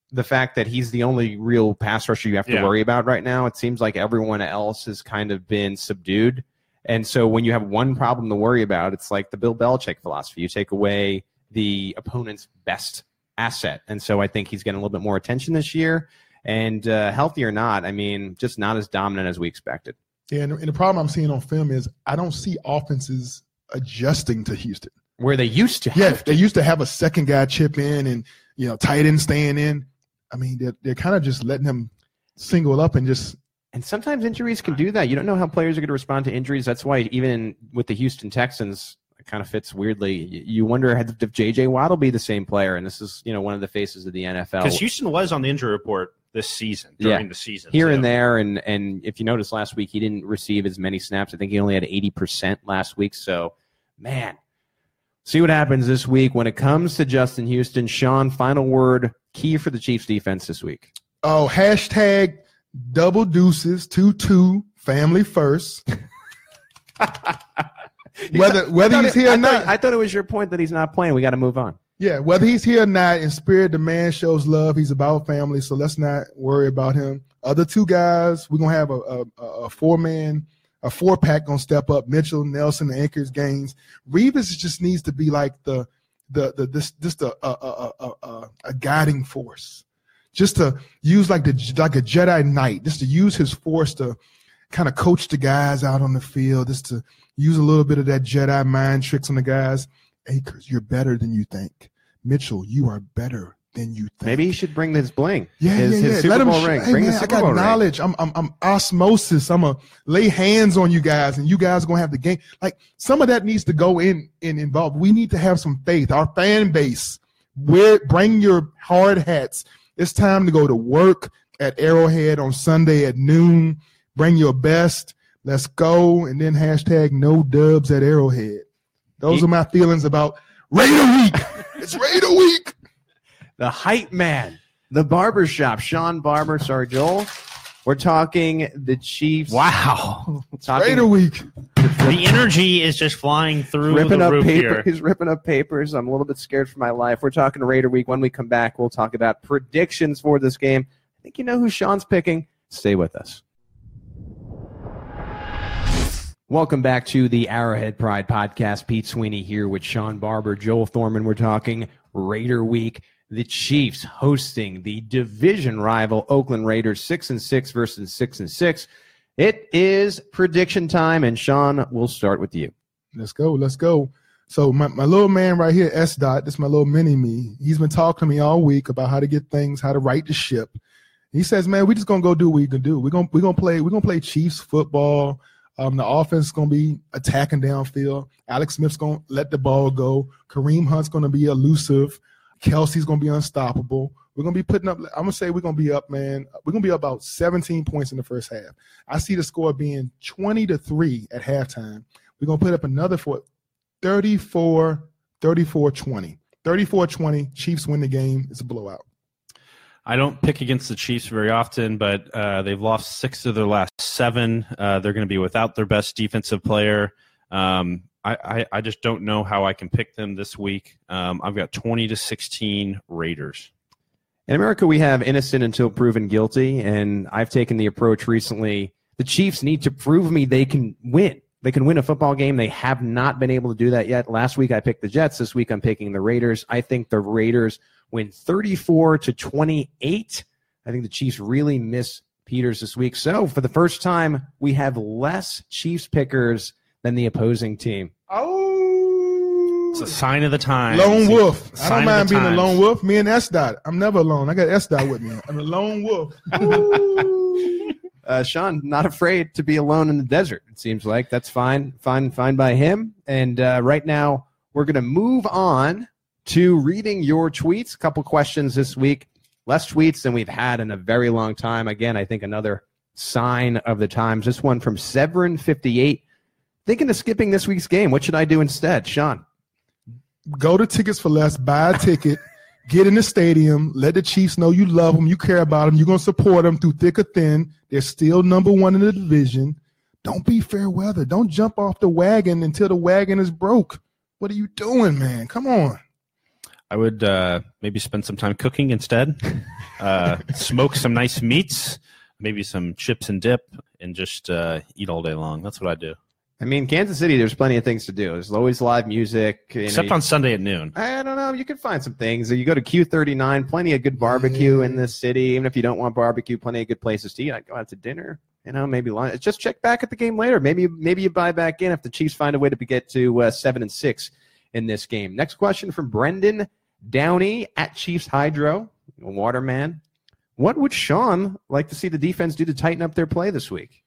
the fact that he's the only real pass rusher you have to Yeah. worry about right now. It seems like everyone else has kind of been subdued. And so when you have one problem to worry about, it's like the Bill Belichick philosophy. You take away the opponent's best asset. And so I think he's getting a little bit more attention this year. And uh, healthy or not, I mean, just not as dominant as we expected. Yeah, and, and the problem I'm seeing on film is I don't see offenses adjusting to Houston. Where they used to have Yeah, to. they used to have a second guy chip in and, you know, tight end staying in. I mean, they're, they're kind of just letting him single up and just – And sometimes injuries can do that. You don't know how players are going to respond to injuries. That's why even with the Houston Texans, it kind of fits weirdly. You wonder if J J Watt will be the same player, and this is, you know, one of the faces of the N F L. Because Houston was on the injury report this season, during Yeah. the season. Here so. and there, and and if you noticed last week, he didn't receive as many snaps. I think he only had eighty percent last week. So, man, see what happens this week when it comes to Justin Houston. Sean, final word, key for the Chiefs defense this week. oh, hashtag double deuces, two two, family first. Whether whether he's here or I not. thought, I thought it was your point that he's not playing. We got to move on. Yeah, whether he's here or not, in spirit, the man shows love. He's about family, so let's not worry about him. Other two guys, we're going to have a, a, a four-man, a four-pack going to step up. Mitchell, Nelson, Anchors, Gaines. Revis just needs to be like the the the this just a a, a, a, a, a guiding force. Just to use like the like a Jedi Knight, just to use his force to kind of coach the guys out on the field, just to use a little bit of that Jedi mind tricks on the guys. Akers, you're better than you think. Mitchell, you are better than you think. Maybe he should bring his bling. Yeah, his, yeah, his yeah. Super Let him Bowl sh- ring. Hey, bring man, the I Super got Bowl ring. knowledge. I'm, I'm, I'm osmosis. I'm gonna lay hands on you guys, and you guys are gonna have the game. Like some of that needs to go in and involved. We need to have some faith. Our fan base, wear, bring your hard hats. It's time to go to work at Arrowhead on Sunday at noon. Bring your best. Let's go, and then hashtag no dubs at Arrowhead. Those He- are my feelings about Raider Week. It's Raider Week. The hype man, the barbershop, Sean Barber. Sorry, Joel. We're talking the Chiefs. Wow. Talking, Raider Week. The energy is just flying through ripping the up roof paper. here. He's ripping up papers. I'm a little bit scared for my life. We're talking Raider Week. When we come back, we'll talk about predictions for this game. I think you know who Sean's picking. Stay with us. Welcome back to the Arrowhead Pride Podcast. Pete Sweeney here with Sean Barber, Joel Thorman. We're talking Raider Week. The Chiefs hosting the division rival Oakland Raiders, six and six versus six and six. It is prediction time, and Sean, we'll start with you. Let's go. Let's go. So my, my little man right here, S. Dot, this is my little mini me. He's been talking to me all week about how to get things, how to right the ship. He says, man, we just gonna go do what we can do. We're gonna we're gonna play, we're gonna play Chiefs football. Um, the offense is gonna be attacking downfield. Alex Smith's gonna let the ball go. Kareem Hunt's gonna be elusive. Kelsey's gonna be unstoppable. We're gonna be putting up. I'm gonna say we're gonna be up, man. We're gonna be up about seventeen points in the first half. I see the score being twenty to three at halftime. We're gonna put up another for thirty-four, thirty-four twenty. thirty-four twenty. Chiefs win the game. It's a blowout. I don't pick against the Chiefs very often, but uh, they've lost six of their last seven. Uh, they're going to be without their best defensive player. Um, I, I, I just don't know how I can pick them this week. Um, I've got twenty to sixteen Raiders. In America, we have innocent until proven guilty, and I've taken the approach recently. The Chiefs need to prove me they can win. They can win a football game. They have not been able to do that yet. Last week, I picked the Jets. This week, I'm picking the Raiders. I think the Raiders win thirty-four to twenty-eight. I think the Chiefs really miss Peters this week. So for the first time, we have less Chiefs pickers than the opposing team. Oh, It's a sign of the times. lone wolf. I Sign don't of mind the being a times. lone wolf. Me and S. Dot. I'm never alone. I got S. Dot with me. I'm a lone wolf. Ooh. Uh, Sean, not afraid to be alone in the desert, it seems like. That's fine. Fine, fine by him. And uh, right now, we're going to move on to reading your tweets. A couple questions this week. Less tweets than we've had in a very long time. Again, I think another sign of the times. This one from Severin fifty-eight. Thinking of skipping this week's game. What should I do instead? Sean. Go to Tickets for Less, buy a ticket, get in the stadium, let the Chiefs know you love them, you care about them, you're going to support them through thick or thin. They're still number one in the division. Don't be fair weather. Don't jump off the wagon until the wagon is broke. What are you doing, man? Come on. I would uh, maybe spend some time cooking instead, uh, smoke some nice meats, maybe some chips and dip, and just uh, eat all day long. That's what I do. I mean, Kansas City, there's plenty of things to do. There's always live music. Except know, on Sunday at noon. I don't know. You can find some things. You go to Q thirty-nine, plenty of good barbecue in this city. Even if you don't want barbecue, plenty of good places to eat. I'd go out to dinner, you know, maybe lunch. Just check back at the game later. Maybe maybe you buy back in if the Chiefs find a way to get to uh, seven and six in this game. Next question from Brendan Downey at Chiefs Hydro, Waterman. What would Sean like to see the defense do to tighten up their play this week?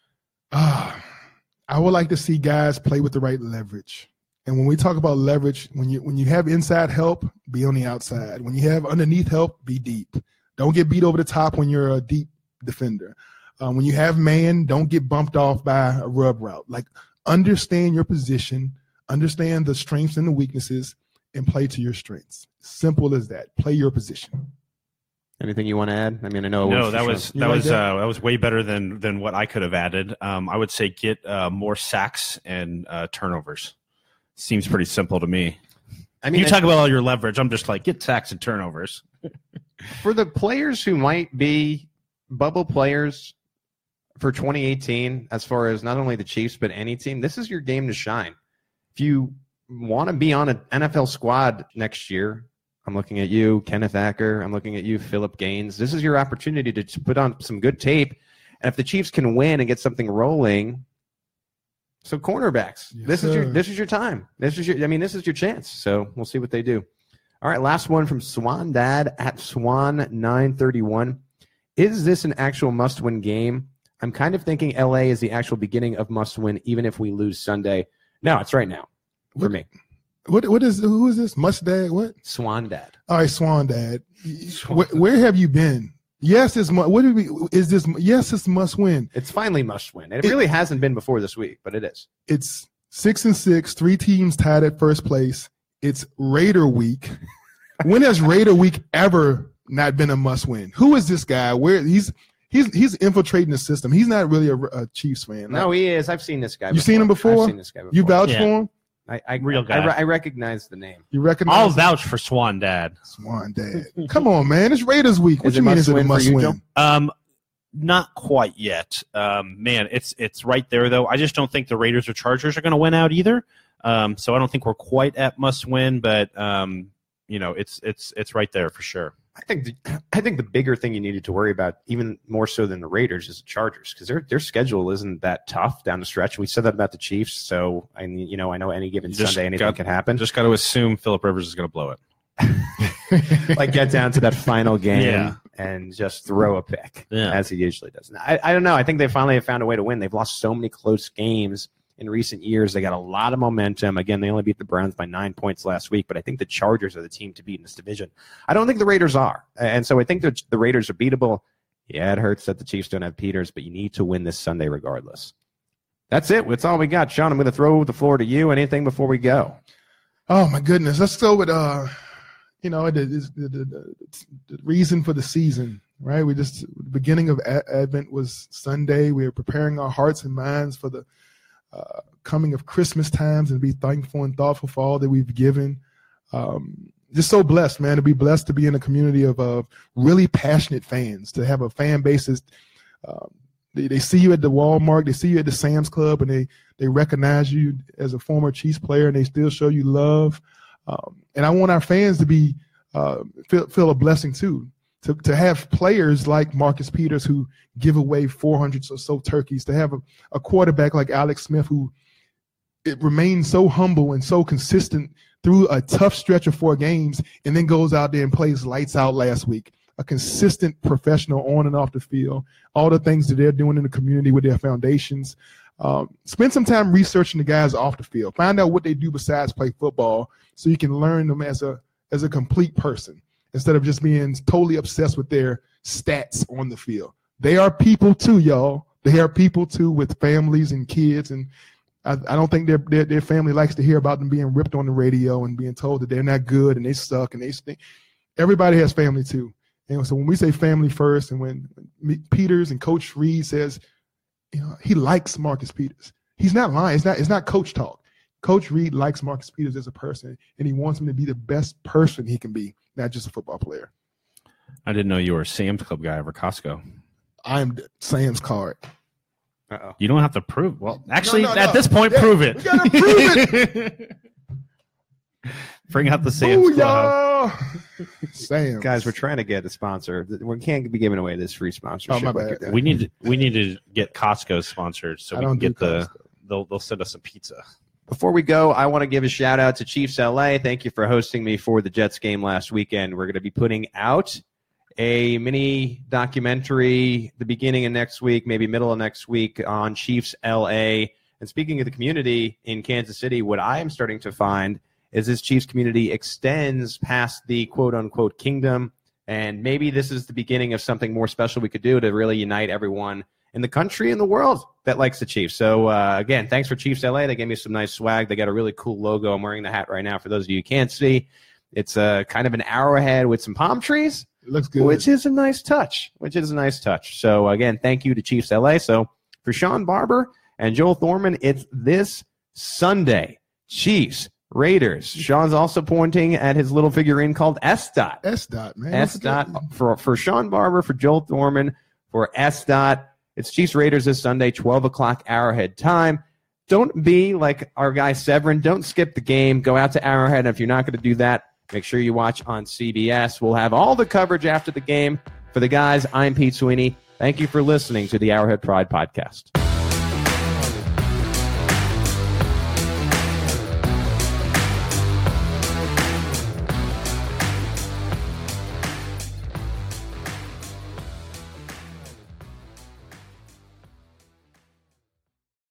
Ah. Uh. I would like to see guys play with the right leverage. And when we talk about leverage, when you when you have inside help, be on the outside. When you have underneath help, be deep. Don't get beat over the top when you're a deep defender. Uh, when you have man, don't get bumped off by a rub route. Like, understand your position, understand the strengths and the weaknesses, and play to your strengths. Simple as that. Play your position. Anything you want to add? I mean, I know. No, that was that like was that? Uh, that was way better than than what I could have added. Um, I would say get uh, more sacks and uh, turnovers. Seems pretty simple to me. I mean, you talk about all your leverage. I'm just like, get sacks and turnovers. For the players who might be bubble players for twenty eighteen, as far as not only the Chiefs but any team, this is your game to shine. If you want to be on an N F L squad next year, I'm looking at you, Kenneth Acker. I'm looking at you, Philip Gaines. This is your opportunity to put on some good tape. And if the Chiefs can win and get something rolling, so cornerbacks, yes, this sir. is your this is your time. This is your I mean, this is your chance. So we'll see what they do. All right, last one from Swan Dad at Swan nine thirty-one. Is this an actual must-win game? I'm kind of thinking L A is the actual beginning of must-win, even if we lose Sunday. No, it's right now for what, me. What what is who is this? Mustad? What? Swan Dad. All right, Swan Dad. Where, where have you been? Yes, it's what did we, is this? Yes, it's must win. It's finally must win. It, it really hasn't been before this week, but it is. It's six and six, three teams tied at first place. It's Raider week. When has Raider week ever not been a must win? Who is this guy? Where he's he's he's infiltrating the system. He's not really a, a Chiefs fan. No, he is. I've seen this guy. You before. seen him before? I've seen this guy before. You vouch Yeah. for him? I, I Real guy. I, I recognize the name. You recognize I'll him? vouch for Swan Dad. Swan Dad. Come on, man. It's Raiders week. What Is you it mean must is it a win for must you, win? Joe? Um, not quite yet. Um, man, it's it's right there though. I just don't think the Raiders or Chargers are going to win out either. Um, so I don't think we're quite at must win, but um, you know, it's it's it's right there for sure. I think the, I think the bigger thing you needed to worry about, even more so than the Raiders, is the Chargers, because their their schedule isn't that tough down the stretch. We said that about the Chiefs, so I mean, you know, I know any given Just Sunday anything got- can happen. Just got to assume Phillip Rivers is going to blow it. Like get down to that final game Yeah. and just throw a pick, Yeah. as he usually does. I, I don't know. I think they finally have found a way to win. They've lost so many close games in recent years. They got a lot of momentum. Again, they only beat the Browns by nine points last week, but I think the Chargers are the team to beat in this division. I don't think the Raiders are. And so I think that the Raiders are beatable. Yeah, it hurts that the Chiefs don't have Peters, but you need to win this Sunday regardless. That's it. That's all we got. Sean, I'm going to throw the floor to you. Anything before we go? Oh my goodness. Let's go with uh, you know, the the, the, the, the reason for the season, right? We just the beginning of Advent was Sunday. We are preparing our hearts and minds for the uh, coming of Christmas times and be thankful and thoughtful for all that we've given. Um, just so blessed, man, to be blessed to be in a community of uh, really passionate fans, to have a fan base that's um, They, they see you at the Walmart, they see you at the Sam's Club, and they they recognize you as a former Chiefs player, and they still show you love. Um, and I want our fans to be uh, feel, feel a blessing too, to to have players like Marcus Peters who give away four hundred or so turkeys, to have a, a quarterback like Alex Smith who it remains so humble and so consistent through a tough stretch of four games, and then goes out there and plays lights out last week. A consistent professional on and off the field, all the things that they're doing in the community with their foundations. Um, spend some time researching the guys off the field. Find out what they do besides play football so you can learn them as a as a complete person instead of just being totally obsessed with their stats on the field. They are people too, y'all. They are people too with families and kids, and I, I don't think their, their their family likes to hear about them being ripped on the radio and being told that they're not good and they suck and they stink. Everybody has family too. And so when we say family first, and when Peters and Coach Reed says, you know, he likes Marcus Peters, he's not lying. It's not, it's not coach talk. Coach Reed likes Marcus Peters as a person, and he wants him to be the best person he can be, not just a football player. I didn't know you were a Sam's Club guy over Costco. I'm Sam's card. Uh-oh. You don't have to prove. Well, actually, no, no, at no. this point, Yeah, prove it. We gotta prove it. Bring out the Sam's Club. Booyah! Sam's. Guys, we're trying to get a sponsor. We can't be giving away this free sponsorship. Oh, my like bad. We need to, we need to get Costco sponsored so I we can don't do get the Costco. they'll they'll send us a pizza. Before we go, I want to give a shout out to Chiefs L A. Thank you for hosting me for the Jets game last weekend. We're going to be putting out a mini documentary the beginning of next week, maybe middle of next week on Chiefs L A. And speaking of the community in Kansas City, what I am starting to find is this Chiefs community extends past the quote-unquote kingdom, and maybe this is the beginning of something more special we could do to really unite everyone in the country and the world that likes the Chiefs. So, uh, again, thanks for Chiefs L A. They gave me some nice swag. They got a really cool logo. I'm wearing the hat right now for those of you who can't see. It's uh, kind of an arrowhead with some palm trees. It looks good. Which is a nice touch. Which is a nice touch. So, again, thank you to Chiefs L A. So, for Sean Barber and Joel Thorman, it's this Sunday. Chiefs, Raiders. Sean's also pointing at his little figurine called S. Dot. S. Dot, man. S. Dot for, for Sean Barber, for Joel Thorman, for S. Dot. It's Chiefs Raiders this Sunday, twelve o'clock Arrowhead time. Don't be like our guy Severin. Don't skip the game. Go out to Arrowhead. And if you're not going to do that, make sure you watch on C B S. We'll have all the coverage after the game. For the guys, I'm Pete Sweeney. Thank you for listening to the Arrowhead Pride Podcast.